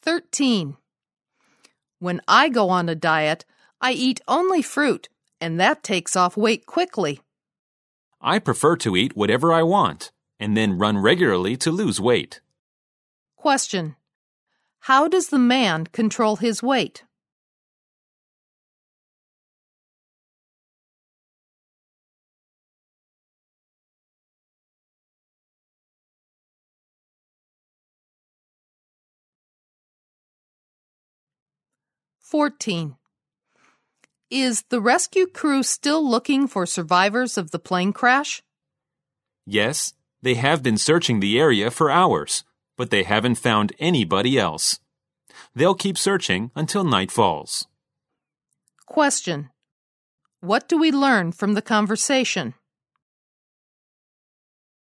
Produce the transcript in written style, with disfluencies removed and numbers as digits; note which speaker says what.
Speaker 1: 13. When I go on a diet, I eat only fruit, and that takes off weight quickly.
Speaker 2: I prefer to eat whatever I want, and then run regularly to lose weight.
Speaker 1: Question. How does the man control his weight? (14) Is the rescue crew still looking for survivors of the plane crash?
Speaker 2: Yes, they have been searching the area for hours, but they haven't found anybody else. They'll keep searching until night falls.
Speaker 1: Question. What do we learn from the conversation?